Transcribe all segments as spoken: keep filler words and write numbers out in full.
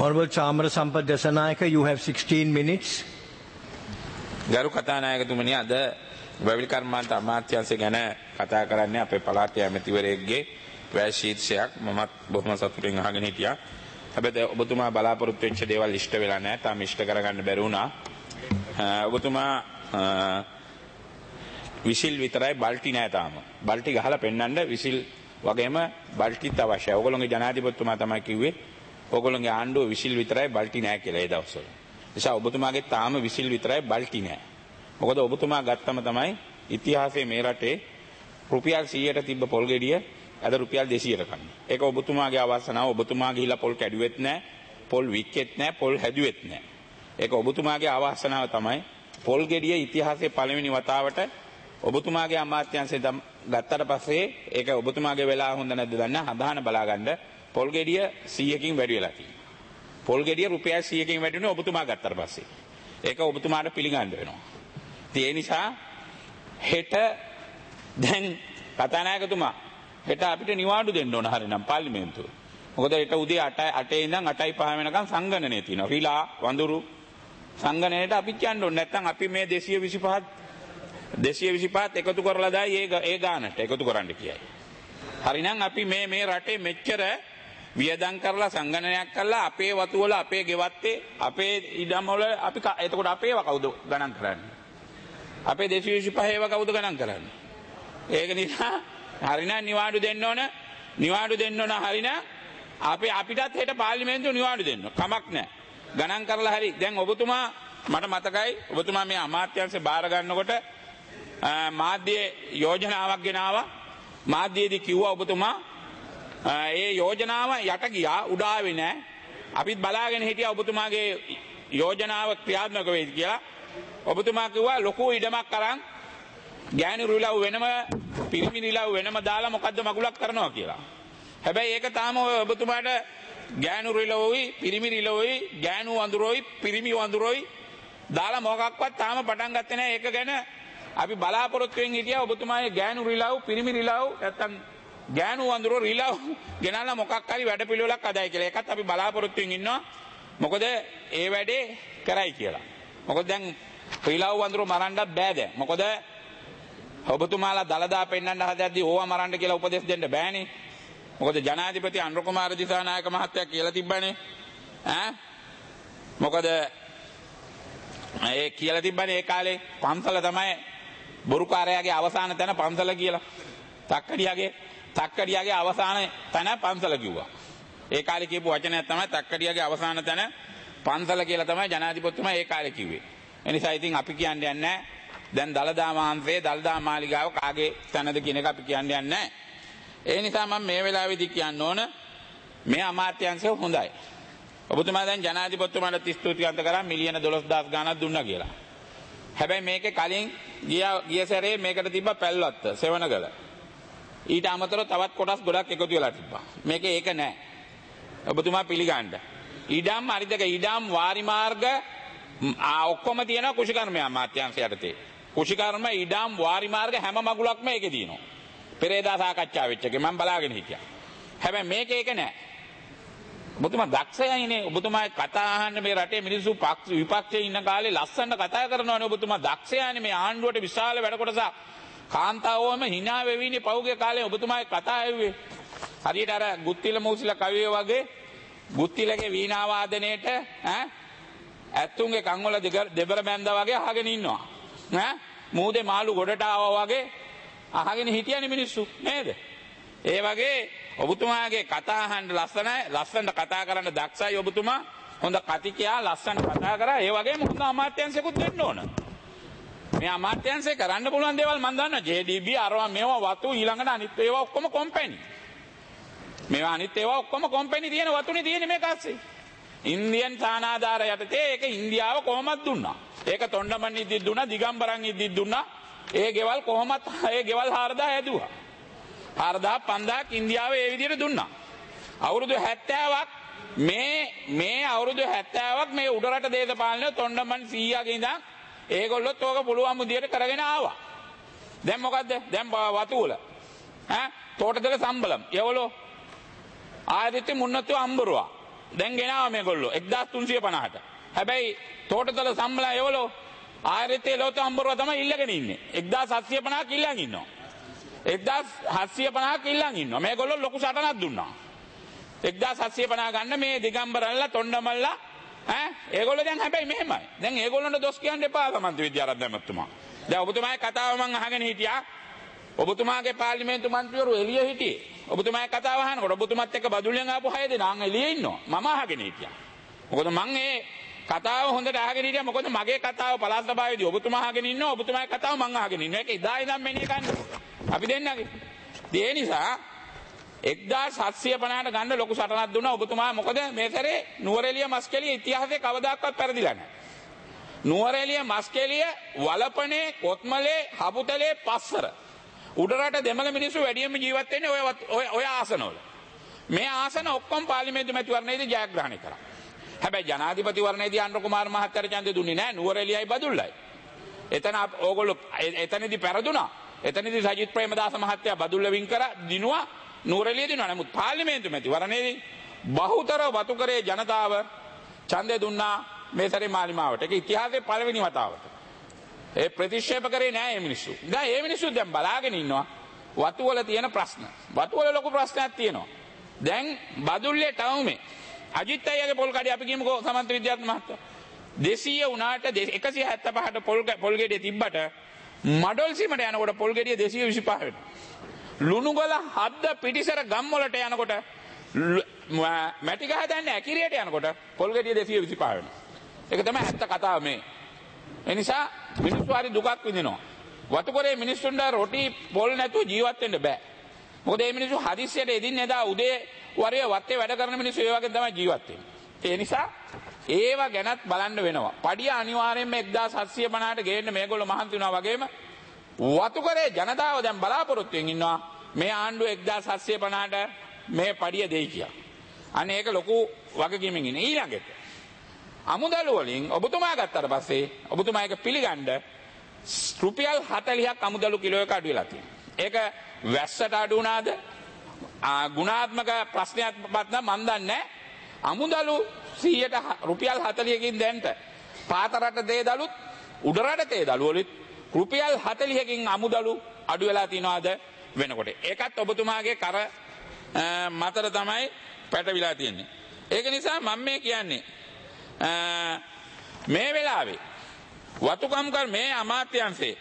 Honorable Chamara Sampath Dasanayake, you have sixteen minutes. ගරු කතානායකතුමනි අද වැවිලි කර්මාන්ත අමාත්‍යාංශය ගැන කතා කරන්නේ අපේ පළාත් ඇමතිවරයෙක්ගේ වැය ශීර්ෂයක් මමත් බොහොම සතුටින් අහගෙන හිටියා. හැබැයි ඔබතුමා බලාපොරොත්තු වෙච්ච දේවල් ඉෂ්ට වෙලා නැහැ. තාම ඉෂ්ට කරගන්න බැරි වුණා. ඔබතුමා විසිල් විතරයි බල්ටි නැහැ තාම. බල්ටි ගහලා පෙන්නන්න විසිල් වගේම බල්ටිත් අවශ්‍යයි. ඕගොල්ලෝගේ ජනාධිපතිතුමා තමයි කිව්වේ ඕගොල්ලෝගේ ආණ්ඩුව විසිල් විතරයි බල්ටි නැහැ කියලා ඒ දවස්වල. නිසා ඔබතුමාගේ තාම විසිල් විතරයි බල්ටි නැහැ. මොකද ඔබතුමා ගත්තම තමයි ඉතිහාසයේ මේ රටේ රුපියල් සීයට තිබ්බ පොල් ගෙඩිය අද රුපියල් දෙසීයට කන්නේ. ඒක ඔබතුමාගේ අවසනාව. ඔබතුමා ගිහිලා පොල් කැඩුවෙත් නැහැ, පොල් වික්කෙත් නැහැ, පොල් හැදුවෙත් නැහැ. ඒක ඔබතුමාගේ අවසනාව තමයි පොල් ගෙඩිය ඉතිහාසයේ පළවෙනි වතාවට ඔබතුමාගේ අමාත්‍යාංශය ගත්තට පස්සේ ඒක ඔබතුමාගේ වෙලා හොඳ නැද්ද දන්න අදහන බලාගන්න පොල් ගෙඩිය සීයකින් වැඩි වෙලා තියෙනවා. පොල් ගෙඩිය රුපියල් සීයකින් වැඩි වෙනවා ඔබතුමා ගත්තට පස්සේ. ඒක ඔබතුමාට පිළිගන්න වෙනවා. ඒ නිසා හෙට දැන් කතානායකතුමා හෙට අපිට නිවාඩු දෙන්න ඕන හරිනම් පාර්ලිමේන්තුව. මොකද හෙට උදේ අටේ ඉඳන් අටයි පහ වෙනකන් සංගණනය තියෙනවා. රිලා වඳුරු සංගණනයට අපි කියන්න ඕනේ. නැත්නම් අපි මේ දෙසිය විසිපහත් දෙසිය විසිපහත් එකතු කරලා දායි ඒ ඒ ගානට එකතු කරන්න කියයි. හරිනම් අපි මේ මේ රටේ මෙච්චර වියදම් කරලා සංගණනයක් කරලා අපේ වතු වල අපේ ගෙවත්තේ අපේ ඉඩම් වල අපි එතකොට අපේව කවුද ගණන් කරන්නේ? අපේ දෙසිය විසිපහ ඒව කවුද ගණන් කරන්නේ? ඒක නිසා හරිනම් නිවාඩු දෙන්න ඕන. නිවාඩු දෙන්න ඕන හරිනම් අපි අපිටත් හෙට පාර්ලිමේන්තුව නිවාඩු දෙන්න. කමක් නැහැ. ගණන් කරලා හරි. දැන් ඔබතුමා මට මතකයි ඔබතුමා මේ අමාත්‍යාංශය බාර ගන්නකොට මාධ්‍ය යෝජනාවක් ගෙනාවා. මාධ්‍යයේදී කිව්වා ඔබතුමා ඒ යෝජනාව යට ගියා උඩ ආවේ නැහැ. අපිත් බලාගෙන හිටියා ඔබතුමාගේ යෝජනාව ක්‍රියාත්මක වෙයිද කියලා. ඔබතුමා කිව්වා ලොකු ඉඩමක් අරන් ගෑනු රිලව් වෙනම පිරිමි රිලව් වෙනම දාලා මොකද්ද මගුලක් කරනවා කියලා. හැබැයි ඒක තාම ඔබතුමාට ගෑනු රිලව්යි පිරිමි රිලව්යි ගෑනු වඳුරෝයි පිරිමි වඳුරෝයි දාලා මොකක්වත් තාම පටන් ගත්තේ නැහැ. ඒක ගැන අපි බලාපොරොත්තු වෙමින් හිටියා ඔබතුමාගේ ගෑනු රිලව් පිරිමි රිලව් නැත්තම් ගෑනු වඳුරෝ රිලව් ගෙනල්ලා මොකක් හරි වැඩ පිළිවෙලක් අදයි කියලා. ඒකත් අපි බලාපොරොත්තු වෙමින් ඉන්නවා. මොකද ඒ වැඩේ කරයි කියලා. මොකද දැන් රිලව් වඳුරෝ මරන්නත් බෑ දැන්. මොකද ඔබතුමාලා දලදා පෙන්නන්න හදද්දී ඕවා මරන්න කියලා උපදෙස් දෙන්න බෑනේ. මොකද ජනාධිපති අනුර කුමාර දිසානායක මහත්තයා කියලා තිබ්බනේ. ඈ මොකද ඒ කියලා තිබ්බනේ ඒ කාලේ පන්සල තමයි බොරුකාරයාගේ අවසාන තැන පන්සල කියලා. තක්කඩියාගේ තක්කඩියාගේ අවසාන තැන පන්සල කිව්වා. ඒ කාලේ කියපු වචනයක් තමයි තක්කඩියාගේ අවසාන තැන පන්සල කියලා තමයි ජනාධිපතිතුමා ඒ කාලේ කිව්වේ. ඒ නිසා ඉතින් අපි කියන්නේ නැහැ දැන් දලදා මාංශයේ දලදා මාලිගාව කාගේ තැනද කියන එක අපි කියන්නේ නැහැ. ඒ නිසා මම මේ වෙලාවේදී කියන්න ඕන මේ අමාත්‍යාංශය හොඳයි. ඔබතුමා දැන් ජනාධිපතිතුමාට ස්තුතිවන්ත කරා මිලියන දොළොස් දහස් ගණනක් දුන්නා කියලා. හැබැයි මේකේ කලින් ගිය ගිය සැරේ මේකට තිබ්බ පැල්වත්ත සෙවණගල. ඊට අමතරව තවත් කොටස් ගොඩක් එකතු වෙලා තිබ්බා. මේකේ ඒක නැහැ. ඔබතුමා පිළිගන්න. ඊඩම් අරිදක ඊඩම් වාරි මාර්ග ඔක්කොම තියෙනවා කුෂිකර්ම අමාත්‍යාංශය යටතේ. කුෂිකර්ම ඊඩම් වාරි මාර්ග හැම මගුලක්ම ඒකේ තියෙනවා. පෙරේදා සාකච්ඡා වෙච්ච එකේ මම බලාගෙන හිටියා. හැබැයි මේකේ ඒක නැහැ. ඔබතුමා දක්ෂයයිනේ. ඔබතුමා කතා අහන්න මේ රටේ මිනිස්සු විපක්ෂයේ ඉන්න කාලේ ලස්සන කතා කරනවානේ. ඔබතුමා දක්ෂයයිනේ. මේ ආණ්ඩුවට විශාල වැඩ කොටසක් කාන්තාවෝම hina වෙවිනේ පෞගේ කාලේ ඔබතුමාගේ කතා ඇහුවේ. හරියට අර ගුත්තිල මූසිල කවිය වගේ ගුත්තිලගේ වීණා වාදනයේට ඈ ඇත්තුන්ගේ කන් වල දෙබර බැඳා වගේ අහගෙන ඉන්නවා. ඈ මූදේ මාළු ගොඩට ආවා වගේ අහගෙන හිටියනේ මිනිස්සු නේද? ඒ වගේ ඔබතුමාගේ කතා අහන්න ලස්සනයි. ලස්සනට කතා කරන්න දක්ෂයි ඔබතුමා. හොඳ කතිකයා ලස්සනට කතා කරා. ඒ වගේම හොඳ අමාත්‍යාංශයකුත් දෙන්න ඕන. මේ අමාත්‍යාංශය කරන්න පුළුවන් දේවල් මම දන්නවා. ජේ ඩී බී අරවා මේවා වතු ඊළඟට අනිත් ඒවා ඔක්කොම කොම්පැනි. මේවා අනිත් ඒවා ඔක්කොම කොම්පැනි තියෙන වතුනේ තියෙන මේක ඇස්සේ. ඉන්දියන් තානාදාර යටතේ ඒක ඉන්දියාව කොහොමද දුන්නා? ඒක තොණ්ඩමන් ඉද්දි දුන්නා, දිගම්බරන් ඉද්දි දුන්නා. ඒ ගෙවල් කොහොමත් ඒ ගෙවල් හාරදා හැදුවා. හාරදා පන්දාක් ඉන්දියාවේ ඒ විදිහට දුන්නා. අවුරුදු හැත්තෑවක් මේ මේ අවුරුදු හැත්තෑවක් මේ උඩරට දේශපාලනය තොණ්ඩමන් සීයාගේ ඉඳන් ඒගොල්ලොත් ඕක පුළුවන් මුදියට කරගෙන ආවා. දැන් මොකද්ද? දැන් වතුවල ඈ තෝටදල සම්බලම් එවලෝ ආදිත්‍ය මුන්නතු අම්බරුවා දැන් ගෙනාවා මේගොල්ලෝ එක්දාස් තුන්සිය පනහට. හැබැයි තෝටතල සම්මලා එවලෝ ආයතනයේ ලෝත අම්බරුව තමයි ඉල්ලගෙන ඉන්නේ. එක්දාස් හත්සිය පනහක් ඉල්ලන් ඉන්නවා. එක්දාස් හත්සිය පනහක් ඉල්ලන් ඉන්නවා. මේගොල්ලෝ ලොකු සටනක් දුන්නා. එක්දාස් හත්සිය පනහ ගන්න මේ දිගම්බරල්ලා තොණ්ඩමල්ලා ඈ ඒගොල්ලෝ දැන් හැබැයි මෙහෙමයි. දැන් ඒගොල්ලන්ට දොස් කියන්න එපා සමන්ති විද්‍යාරත්න මහත්මයා. දැන් ඔබතුමාගේ කතාව මම අහගෙන හිටියා. ඔබතුමාගේ පාර්ලිමේන්තු මන්ත්‍රීවරු එළිය හිටියේ. ඔබතුමාගේ කතාව අහනකොට ඔබතුමාත් එක්ක බදුල්ලෙන් ආපු හය දෙනා එළියේ ඉන්නවා. මම අහගෙන හිටියා. මොකද මම ඒ කතාව හොඳට අහගෙන හිටියා. මොකද මගේ කතාව පළාත් සභාවේදී ඔබතුමා අහගෙන ඉන්නවා. ඔබතුමාගේ කතාව මම අහගෙන ඉන්නවා. ඒක ඉදා ඉඳන් මෙන්න ගන්න. අපි දෙන්නගේ. ඒ නිසා එක්දාස් හත්සිය පනහට ගන්න ලොකු සටනක් දුන්නා. ඔබතුමා මොකද මේ සැරේ නුවරඑළිය මස්කෙලිය ඉතිහාසයේ කවදාකවත් පෙරදිලා නැහැ. නුවරඑළිය මස්කෙලිය වලපනේ කොත්මලේ හබුතලේ පස්සර උඩරට දෙමළ මිනිස්සු වැඩියෙන්ම ජීවත් වෙන්නේ ඔය ඔය ඔය ආසනවල. මේ ආසන ඔක්කොම පාර්ලිමේන්තු මැතිවරණයේදී ජයග්‍රහණය කරා. හැබැයි ජනාධිපතිවරණයේදී අනුර කුමාර මහත්තයාට ඡන්දය දුන්නේ නැහැ. නුවරඑළියයි බදුල්ලයි. එතන ඕගොල්ලෝ එතනදී පෙරදුනා. එතනදී සජිත් ප්‍රේමදාස මහත්තයා බදුල්ල වින් කරා දිනුවා. නුවරඑළිය දිනුවා. නමුත් පාර්ලිමේන්තු මැතිවරණයේදී බහුතර වතුකරේ ජනතාව ඡන්දය දුන්නා මේ සැරේ මාලිමාවට. ඒක ඉතිහාසයේ පළවෙනි වතාවට. ඒ ප්‍රතික්ෂේප කරේ නෑ මේ මිනිස්සු. දැන් මේ මිනිස්සු දැන් බලාගෙන ඉන්නවා වතු වල තියෙන ප්‍රශ්න. වතු වල ලොකු ප්‍රශ්නයක් තියෙනවා. දැන් බදුල්ලේ ටවුමේ අජිත් අයියාගේ පොල් කඩේ අපි කියමුකෝ සමන්ත විද්‍යාර්ථ මහත්තයා. දෙසීය උනාට එකසිය හැත්තෑ පහට පොල් පොල් ගෙඩිය තිබ්බට මඩොල් සීමට යනකොට පොල් ගෙඩිය දෙසීය විසිපහ වෙනවා. ලුණුගල හද්ද පිටිසර ගම් වලට යනකොට මැටි ගහ දාන්නේ ඇකිරියට යනකොට පොල් ගෙඩිය දෙසීය විසිපහ වෙනවා. ඒක තමයි ඇත්ත කතාව මේ. ඒ නිසා මිනිස්සු හරි දුකක් විඳිනවා. වතුකරේ මිනිස්සුන්ට රොටි පොල් නැතුව ජීවත් වෙන්න බෑ. මොකද මේ මිනිස්සු හදිස්සියට එදින් එදා උදේ වරේ වත්තේ වැඩ කරන මිනිස්සු ඒ වගේ තමයි ජීවත් වෙන්නේ. ඒ නිසා ඒව ගැනත් බලන්න වෙනවා. පඩිය අනිවාර්යයෙන්ම එක්දාස් හත්සිය පනහට ගේන්න මේගොල්ලෝ මහන්සි වෙනවා වගේම වතුකරේ ජනතාව දැන් බලාපොරොත්තු වෙමින් ඉන්නවා මේ ආණ්ඩුව එක්දාස් හත්සිය පනහට මේ පඩිය දෙයි කියලා. අනේ ඒක ලොකු වගකීමකින් ඉන්නේ. ඊළඟට අමුදළු වලින් ඔබතුමා ගත්තට පස්සේ ඔබතුමා එක පිළිගන්න රුපියල් හතළිහක් අමුදළු කිලෝ එක අඩු වෙලා තියෙනවා. ඒක වැස්සට අඩු වුණාද? ගුණාත්මක ප්‍රශ්නයක් පත් නම් මන් දන්නේ. අමුදළු සීයට රුපියල් හතළිහකින් දැන්ට පාත රට දේ දළුත් උඩ රට තේ දළු වලින් රුපියල් හතළිහකින් අමුදළු අඩු වෙලා තියනවාද වෙනකොට. ඒකත් ඔබතුමාගේ කර මතර තමයි පැටවිලා තියෙන්නේ. ඒක නිසා මම මේ කියන්නේ මේ වෙලාවේ වතුකම්කර මේ අමාත්‍යංශේ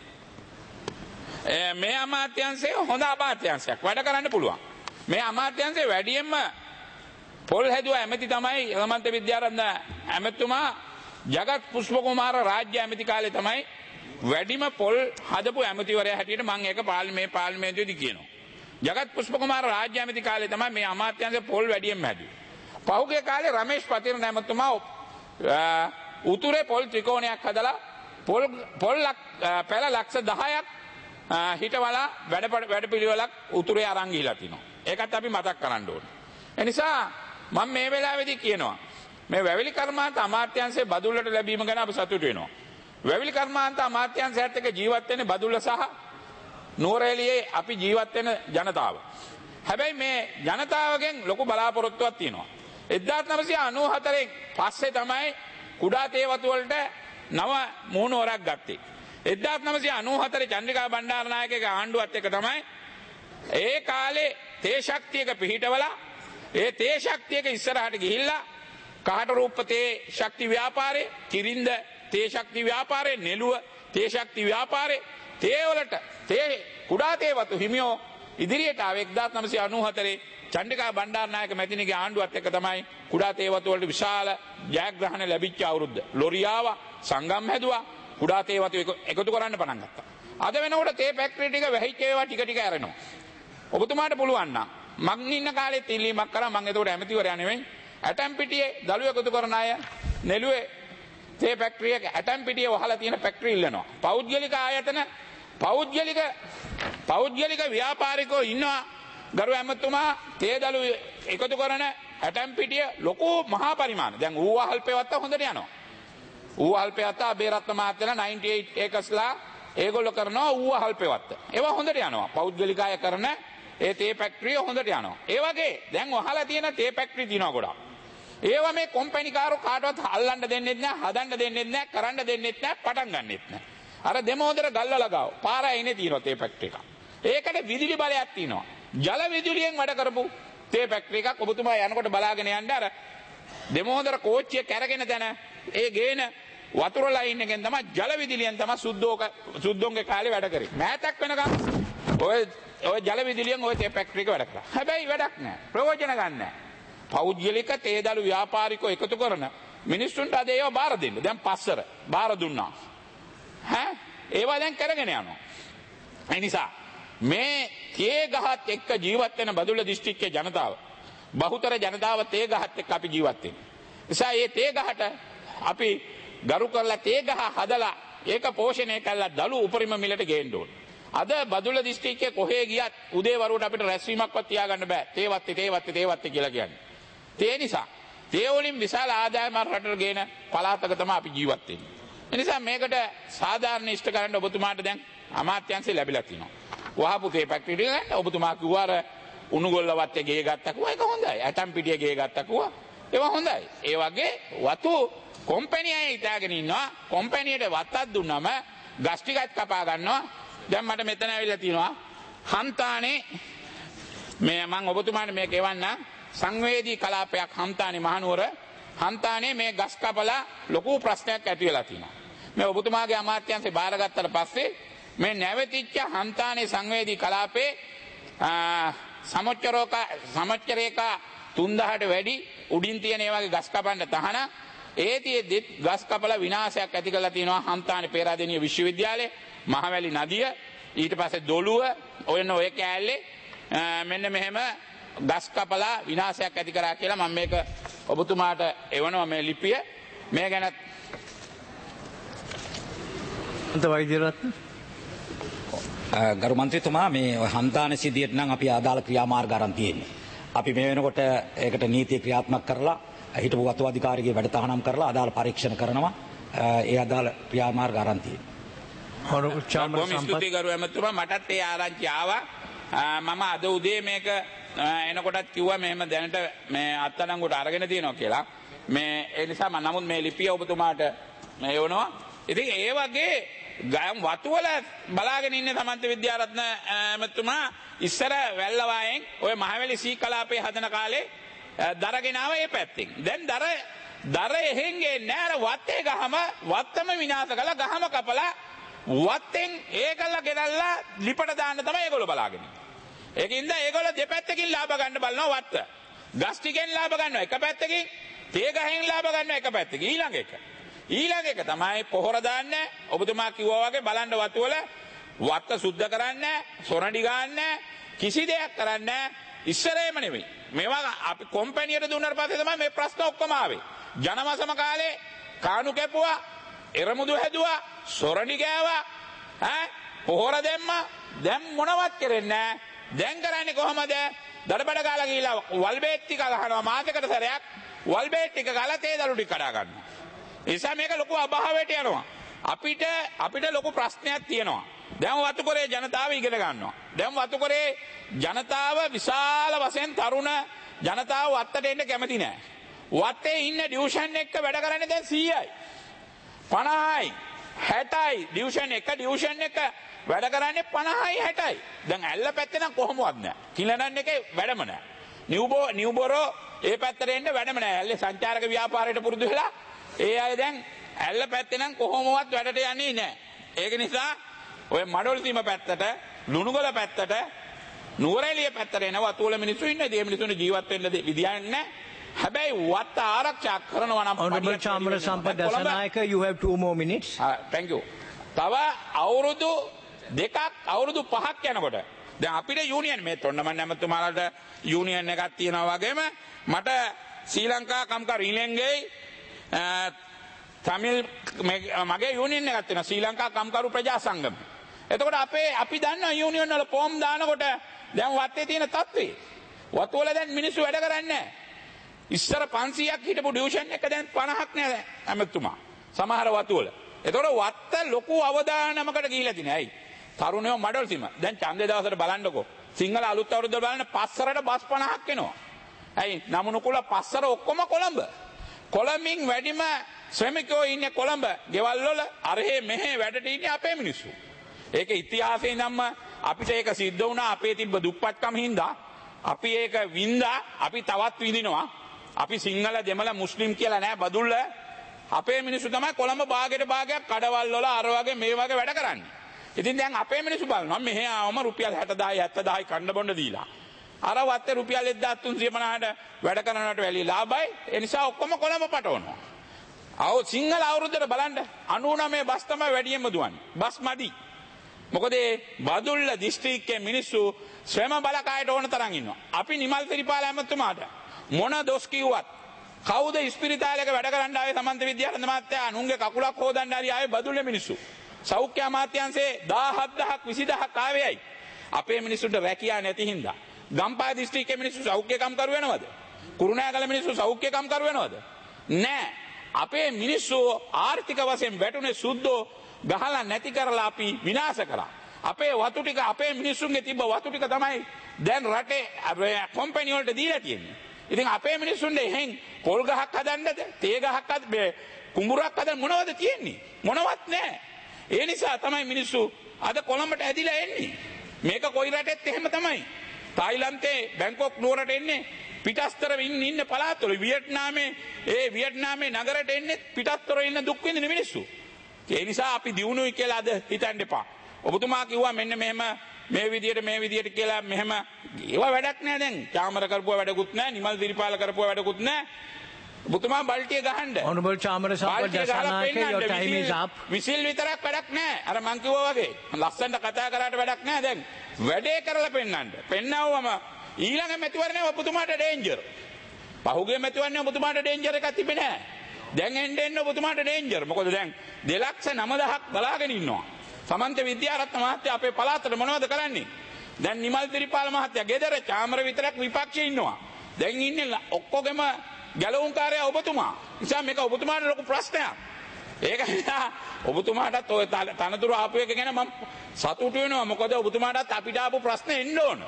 මේ අමාත්‍යංශේ හොඳ අමාත්‍යංශයක් වැඩ කරන්න පුළුවන්. මේ අමාත්‍යංශේ වැඩියෙන්ම පොල් හැදුවා ඇමති තමයි සමන්ත විද්‍යාරත්න ඇමතුමා ජගත් පුෂ්ප කුමාර රාජ්‍ය ඇමති කාලේ තමයි වැඩිම පොල් හදපු ඇමතිවරයා හැටියට මම ඒක පාර්ලිමේ පාර්ලිමේන්තුවේදී කියනවා. ජගත් පුෂ්ප කුමාර රාජ්‍ය ඇමති කාලේ තමයි මේ අමාත්‍යංශේ පොල් වැඩියෙන්ම හැදුවේ. පහුගිය කාලේ රමේෂ් පතිරණ ඇමතුමා උතුරේ පොල් ත්‍රිකෝණයක් හදලා පොල් පොල් පැල ලක්ෂ දහයක් හිටවලා වැඩ වැඩපිළිවෙලක් උතුරේ අරන් ගිහිලා තිනවා. ඒකත් අපි මතක් කරන්න ඕනේ. ඒ නිසා මම මේ වෙලාවේදී කියනවා මේ වැවිලි කර්මාන්ත අමාත්‍යාංශයේ බදුල්ලට ලැබීම ගැන අපි සතුටු වෙනවා. වැවිලි කර්මාන්ත අමාත්‍යාංශයත් එක්ක ජීවත් වෙන්නේ බදුල්ල සහ නුවරඑළියේ අපි ජීවත් වෙන ජනතාව. හැබැයි මේ ජනතාවගෙන් ලොකු බලාපොරොත්තුවක් තියෙනවා. එක්දාස් නවසිය අනූ හතරේ පස්සේ තමයි කුඩා තේ වතු වලට නව මුහුණුවරක් ගත්තේ. එක්දාස් නවසිය අනූ හතරේ චන්ද්‍රිකා බණ්ඩාරනායකගේ ආණ්ඩුවත් එක්ක තමයි ඒ කාලේ තේ ශක්තියක පිහිටවලා ඒ තේ ශක්තියක ඉස්සරහට ගිහිල්ලා කහට රූප තේ ශක්ති ව්‍යාපාරේ, කිරින්ද තේ ශක්ති ව්‍යාපාරේ, නෙළුව තේ ශක්ති ව්‍යාපාරේ, තේ වලට තේ කුඩා තේ වතු හිමියෝ ඉදිරියට ආව එක්දාස් නවසිය අනූ හතරේ චන්ද්‍රිකා බණ්ඩාරනායක මැතිණිගේ ආණ්ඩුවත් එක්ක තමයි කුඩා තේ වතු වලට විශාල ජයග්‍රහණ ලැබිච්ච අවුරුද්ද. ලොරියාව සංගම් හැදුවා, කුඩා තේ වතු එකතු කරන්න පටන් ගත්තා. අද වෙනකොට තේ ෆැක්ටරි ටික වැහිච්ච ඒවා ටික ටික ඇරෙනවා. ඔබතුමාට පුළුවන් නම් මං ඉන්න කාලේ තිල්ලීමක් කරා. මං එතකොට ඇමතිවරයා නෙවෙයි. ඇටම්පිටියේ දළු එකතු කරන අය නෙළුවේ තේ ෆැක්ටරි එක ඇටම්පිටියේ වහලා තියෙන ෆැක්ටරි ඉල්ලනවා. පෞද්ගලික ආයතන පෞද්ගලික පෞද්ගලික ව්‍යාපාරිකෝ ඉන්නවා. ගරු ඇමතුමා තේ දළු එකතු කරන ඇටම්පිටිය ලොකු මහා පරිමාණ. දැන් ඌවා හල්පේවත්ත හොඳට යනවා. ඌවා හල්පේවත්ත අබේරත්න මහත්තයලා අනූ අට ඒකස්ලා ඒගොල්ලෝ කරනවා ඌවා හල්පේවත්ත. ඒවා හොඳට යනවා. පෞද්ගලික අය කරන ඒ තේ ෆැක්ටරිය හොඳට යනවා. ඒ වගේ දැන් වහලා තියෙන තේ ෆැක්ටරි තියෙනවා ගොඩක්. ඒවා මේ කොම්පැනිකාරෝ කාටවත් අල්ලන්න දෙන්නෙත් නැහැ, හදන්න දෙන්නෙත් නැහැ, කරන්න දෙන්නෙත් නැහැ, පටන් ගන්නෙත් නැහැ. අර දෙමෝදර ගල්වල ගාව පාරයි ඉන්නේ තියෙනවා තේ ෆැක්ටරි එකක්. ඒකට විදුලි බලයක් තියෙනවා. ජල විදුලියෙන් වැඩ කරපු තේ ෆැක්ටරි එකක්. ඔබතුමා යනකොට බලාගෙන යන්න අර දෙමෝදර කෝච්චිය කැරගෙන තැන ඒ ගේන වතුර ලයින් එකෙන් තමයි ජල විදුලියෙන් තමයි සුද්දෝක සුද්දෝන්ගේ කාලේ වැඩ කරේ. මෑතක් වෙනකම් ඔය ඔය ජල විදුලියෙන් ඔය තේ ෆැක්ටරි එක වැඩ කරා. හැබැයි වැඩක් නැහැ. ප්‍රයෝජන ගන්න නැහැ. පෞද්ගලික තේදළු ව්‍යාපාරිකෝ එකතු කරන මිනිස්සුන්ට අද ඒවා බාර දෙන්න. දැන් පස්සර බාර දුන්නා. ඈ ඒවා දැන් කරගෙන යනවා. ඒ නිසා මේ තේ ගහත් එක්ක ජීවත් වෙන බදුල්ල දිස්ත්‍රික්කයේ ජනතාව බහුතර ජනතාව තේ ගහත් එක්ක අපි ජීවත් වෙනවා. නිසා මේ තේ ගහට අපි ගරු කරලා තේ ගහ හදලා ඒක පෝෂණය කළා දළු උපරිම මිලට ගේන්න ඕනේ. අද බදුල්ල දිස්ත්‍රික්කයේ කොහේ ගියත් උදේ වරුවට අපිට රැස්වීමක්වත් තියාගන්න බෑ. තේවත් තේවත් තේවත් කියලා කියන්නේ. ඒ නිසා තේ වලින් විශාල ආදායමක් රටට ගේන පළාතක තමයි අපි ජීවත් වෙන්නේ. ඒ නිසා මේකට සාධාරණ ඉෂ්ට කරන්න ඔබතුමාට දැන් අමාත්‍යාංශය ලැබිලා තිනවා. වහපු තේ ෆැක්ටරි එක ඔබතුමා කිව්වා අර උණුගොල්ල වත්තේ ගේ ගත්තා කිව්වා ඒක හොඳයි. ඇටම් පිටිය ගේ ගත්තා කිව්වා ඒවා හොඳයි. ඒ වගේ වතු කොම්පැනි අය හිතාගෙන ඉන්නවා කොම්පැනියට වත්තක් දුන්නම ගස් ටිකක් කපා ගන්නවා. දැන් මට මෙතන ඇවිල්ලා තිනවා හන්තානේ මේ මම ඔබතුමාට මේක එවන්න සංවේදී කලාපයක් හන්තානේ මහනුවර හන්තානේ මේ ගස් කපලා ලොකු ප්‍රශ්නයක් ඇති වෙලා තිනවා. මේ ඔබතුමාගේ අමාත්‍යාංශේ බාරගත්තට පස්සේ මේ නැවතිච්ච හන්තානේ සංවේදී කලාපේ සමොච්චරෝක සමොච්චරේක තුන්දහට වැඩි උඩින් තියෙන ඒ වගේ ගස් කපන්න තහන ඒතියේ ගස් කපලා විනාශයක් ඇති කරලා තිනවා හන්තානේ පේරාදෙණිය විශ්වවිද්‍යාලයේ මහවැලි නදිය ඊට පස්සේ දොළුව ඔයන ඔය කෑල්ලේ මෙන්න මෙහෙම ගස් කපලා විනාශයක් ඇති කරා කියලා මම මේක ඔබතුමාට එවනවා මේ ලිපිය මේ ගැන අන්ත වෛද්‍යරත්න ගරු මන්ත්‍රීතුමා මේ හන්තාන සිද්ධියට නම් අපි අදාළ ක්‍රියාමාර්ග අරන් තියෙන්නේ. අපි මේ වෙනකොට ඒකට නීතිය ක්‍රියාත්මක කරලා හිටපු වතු අධිකාරිගේ වැඩතහනම් කරලා අදාළ පරීක්ෂණ කරනවා. ඒ අදාළ ක්‍රියාමාර්ග අරන් තියෙන්නේ. බොහොම ස්තුතියි ගරු ඇමතුමා මටත් ඒ ආරංචි ආවා. මම අද උදේ මේක එනකොටත් කිව්වා මෙහෙම දැනට මේ අත්අඩංගුවට අරගෙන තියෙනවා කියලා. මේ ඒ නිසා මම නමුත් මේ ලිපිය ඔබතුමාට මේ යවනවා. ඉතින් ඒ වගේ ගම් වතුවල බලාගෙන ඉන්නේ සමන්ත විද්‍යාරත්න ඇමතුමා ඉස්සර වැල්ලවායෙන් ඔය මහවැලි සී කලාපේ හදන කාලේ දරගෙන ආව ඒ පැත්තෙන්. දැන් දර දර එහෙන් ගේන්නේ නැහැ. අර වත්තේ ගහම වත්තම විනාශ කළා ගහම කපලා වත්තෙන් ඒකල්ලා ගෙනල්ලා ලිපට දාන්න තමයි ඒගොල්ලෝ බලාගෙන ඉන්නේ. ඒකින්ද ඒගොල්ලෝ දෙපැත්තකින් ලාභ ගන්න බලනවා වත්ත. ගස් ටිකෙන් ලාභ ගන්නවා එක පැත්තකින්, තේ ගහෙන් ලාභ ගන්නවා එක පැත්තකින්. ඊළඟ එක. ඊළඟ එක තමයි පොහොර දාන්න. ඔබතුමා කිව්වා වගේ බලන්න වතු වල වත්ත සුද්ධ කරන්න, සොරණි ගන්න, කිසි දෙයක් කරන්න ඉස්සරේම නෙමෙයි. මේවා අපි කොම්පැනියට දුන්නාට පස්සේ තමයි මේ ප්‍රශ්න ඔක්කොම ආවේ. ජනවසම කාලේ කාණු කැපුවා, එරමුදු හැදුවා, සොරණි ගෑවා, ඈ පොහොර දැම්මා. දැන් මොනවත් කරන්නේ නැහැ. දැන් කරන්නේ කොහමද? දඩබඩ ගාලා ගිහිලා වල් බේත් ටික ගහනවා මාසෙකට සැරයක්. වල් බේත් ටික ගාලා තේ දළු ටික කඩා ගන්නවා. ඒ නිසා මේක ලොකු අභාවයට යනවා. අපිට අපිට ලොකු ප්‍රශ්නයක් තියෙනවා. දැන් වතුකරේ ජනතාව ඉගෙන ගන්නවා. දැන් වතුකරේ ජනතාව විශාල වශයෙන් තරුණ ජනතාව වත්තට එන්න කැමති නැහැ. වත්තේ ඉන්න ඩිවිෂන් එක වැඩ කරන්නේ දැන් සීයයි. පනහයි හැටයි ඩිවිෂන් එක ඩිවිෂන් එක වැඩ කරන්නේ පනහයි හැටයි. දැන් ඇල්ල පැත්තේ නම් කොහොමවත් නැහැ. කිලනන් එකේ වැඩම නැහැ. නිව්බෝ නිව්බොරෝ ඒ පැත්තට එන්න වැඩම නැහැ. ඇල්ලේ සංචාරක ව්‍යාපාරයට පුරුදු වෙලා ඒ අය දැන් ඇල්ල පැත්තේ නම් කොහොමවත් වැඩට යන්නේ නැහැ. ඒක නිසා ඔය මඩොල්සීම පැත්තට, ලුණුගල පැත්තට, නුවරඑළිය පැත්තට එන වතුවල මිනිස්සු ඉන්නේ. ඒ මිනිස්සුන්ට ජීවත් වෙන්න විදියක් නැහැ. හැබැයි වත්ත ආරක්ෂා කරනවා නම් Honorable Chamber Sampath Dasanayake, you have two more minutes. uh, thank you. තව අවුරුදු දෙකක් අවුරුදු පහක් යනකොට දැන් අපිට යූනියන් මේ තොන්නමන් නැමතුමාලාට යූනියන් එකක් තියෙනවා වගේම මට ශ්‍රී ලංකා කම්කරු ඉලෙන්ගේ තමිල් මගේ යූනියන් එකක් තියෙනවා ශ්‍රී ලංකා කම්කරු ප්‍රජා සංගම. එතකොට අපේ අපි දන්නවා යූනියන් වල ෆෝම් දානකොට දැන් වත්තේ තියෙන තත්ත්වය. වතු වල දැන් මිනිස්සු වැඩ කරන්නේ නැහැ. ඉස්සර පන්සීයක් හිටපු ඩිවිෂන් එක දැන් පනහක් නෑ ඇමතුමා. සමහර වතු වල. එතකොට වත්ත ලොකු අවදානමකට ගිහිලා තිනේ. ඇයි? තරුණයෝ මඩල් සීම. දැන් ඡන්දේ දවසට බලන්නකෝ. සිංහල අලුත් අවුරුද්ද බලන්න පස්සරට බස් පනහක් එනවා. ඇයි නමුනුකුල පස්සර ඔක්කොම කොළඹ. කොළඹින් වැඩිම ශ්‍රමිකයෝ ඉන්නේ කොළඹ. ගෙවල් වල අරහේ මෙහෙ වැඩට ඉන්නේ අපේ මිනිස්සු. ඒක ඉතිහාසයේ නම් අපිට ඒක සිද්ධ වුණා අපේ තිබ්බ දුප්පත්කම හින්දා. අපි ඒක වින්දා අපි තවත් විඳිනවා. අපි සිංහල දෙමළ මුස්ලිම් කියලා නෑ බදුල්ල. අපේ මිනිස්සු තමයි කොළඹ භාගයට භාගයක් කඩවල් වල අර වගේ මේ වගේ වැඩ කරන්නේ. ඉතින් දැන් අපේ මිනිස්සු බලනවා මෙහෙ ආවම රුපියල් හැත්තදායි හැත්තදායි කන්න බොන්න දීලා. අර වත්තේ රුපියල් එක්දාස් තුන්සිය පනහට වැඩ කරනවට වැඩි ලාභයි. ඒ නිසා ඔක්කොම කොළඹ පටවනවා. ආව සිංහල අවුරුද්දට බලන්න අනූනමේ බස් තමයි වැඩියෙන්ම දුවන්නේ. බස් මදි. මොකද බදුල්ල දිස්ත්‍රික්කයේ මිනිස්සු ශ්‍රම බලකායට ඕන තරම් ඉන්නවා. අපි නිමල් සිරිපාල ඇමතුමාට මොන දොස් කිව්වත් කවුද ඉස්පිරිතාලයක වැඩ කරන්න ආවේ සමන්ත විද්‍යානන්ද මහත්තයා අනුන්ගේ කකුලක් හොදන්න හරි ආවේ බදුල්ලේ මිනිස්සු. සෞඛ්‍ය අමාත්‍යාංශේ දහහත් දහසක් විසිදහසක් ආවේයි. අපේ මිනිස්සුන්ට රැකියාව නැති හින්දා. ගම්පහ දිස්ත්‍රික්කයේ මිනිස්සු සෞඛ්‍ය කම්කරු වෙනවද? කුරුණෑගල මිනිස්සු සෞඛ්‍ය කම්කරු වෙනවද? නෑ. අපේ මිනිස්සු ආර්ථික වශයෙන් වැටුනේ සුද්ධෝ ගහලා නැති කරලා අපි විනාශ කරා. අපේ වතු ටික අපේ මිනිස්සුන්ගේ තිබ්බ වතු ටික තමයි දැන් රටේ කම්පැනි වලට දීලා තියෙන්නේ. ඉතින් අපේ මිනිස්සුන්ට එහෙන් පොල් ගහක් හදන්නද, තේ ගහක් හද කුඹුරක් හදන්න මොනවද තියෙන්නේ? මොනවත් නැහැ. ඒ නිසා තමයි මිනිස්සු අද කොළඹට ඇදිලා එන්නේ. මේක කොයි රටෙත් එහෙම තමයි. තායිලන්තේ බැංකොක් නුවරට එන්නේ පිටස්තර ඉන්න ඉන්න පළාත්වල. වියට්නාමේ ඒ වියට්නාමේ නගරයට එන්නේ පිටස්තර ඉන්න දුක් විඳින මිනිස්සු. ඒ නිසා අපි දිනුනුයි කියලා අද හිතන්න එපා. ඔබතුමා කිව්වා මෙන්න මෙහෙම මේ විදියට මේ විදියට කියලා මෙහෙම ඒව වැඩක් නෑ දැන්. චාමර කරපුවා වැඩකුත් නෑ, නිමල් දිරිපාල කරපුවා වැඩකුත් නෑ. ඔබතුමා බල්ටිය ගහන්න. Honorable Chamara Sampath Dasanayake, your time is up. Whistle විතරක් වැඩක් නෑ. අර මං කිව්වා වගේ ලස්සනට කතා කරාට වැඩක් නෑ දැන්. වැඩේ කරලා පෙන්නන්න. පෙන්නවම ඊළඟ මැතිවරණය ඔබතුමාට ඩේන්ජර්. පහුගිය මැතිවරණය ඔබතුමාට ඩේන්ජර් එකක් තිබෙන්නේ නෑ. දැන් එන්න එන්න ඔබතුමාට ඩේන්ජර්. මොකද දැන් දෙලක්ෂ නවදහසක් බලාගෙන ඉන්නවා. සමන්ත විද්‍යාරත්න මහත්තයා අපේ පළාතට මොනවද කරන්නේ? දැන් නිමල් දිරිපාල මහත්තයා ගෙදර චාමර විතරක් විපක්ෂයේ ඉන්නවා. දැන් ඉන්නේ ඔක්කොගෙම ගැලවුම්කාරයා ඔබතුමා. නිසා මේක ඔබතුමාට ලොකු ප්‍රශ්නයක්. ඒක නිසා ඔබතුමාටත් ඔය තනතුරු ආපු එක ගැන මම සතුටු වෙනවා. මොකද ඔබතුමාටත් අපිට ආපු ප්‍රශ්න එන්න ඕන.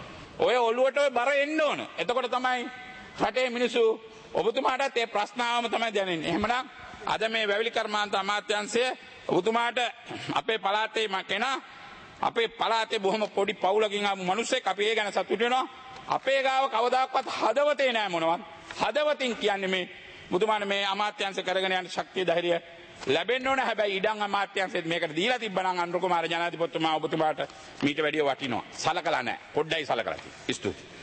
ඔය ඔළුවට ඔය බර එන්න ඕන. එතකොට තමයි රටේ මිනිස්සු ඔබතුමාටත් ඒ ප්‍රශ්න ආවම තමයි දැනෙන්නේ. එහෙමනම් අද මේ වැවිලි කර්මාන්ත අමාත්‍යාංශය ඔබතුමාට අපේ පළාතේ මම කෙනා අපේ පළාතේ බොහොම පොඩි පවුලකින් ආපු මිනිස්සෙක් අපි ඒ ගැන සතුටු වෙනවා. අපේ ගාව කවදාකවත් හදවතේ නෑ මොනවත්. හදවතින් කියන්නේ මේ මුතුමාන මේ අමාත්‍යාංශ කරගෙන යන ශක්තිය ධෛර්යය ලැබෙන්න ඕන. හැබැයි ඉඩම් අමාත්‍යාංශෙත් මේකට දීලා තිබ්බනම් අනුර කුමාර ජනාධිපතිතුමා ඔබතුමාට මීට වැඩිය වටිනවා. සලකලා නැහැ. පොඩ්ඩයි සලකලා තියෙන්නේ. ස්තුතියි.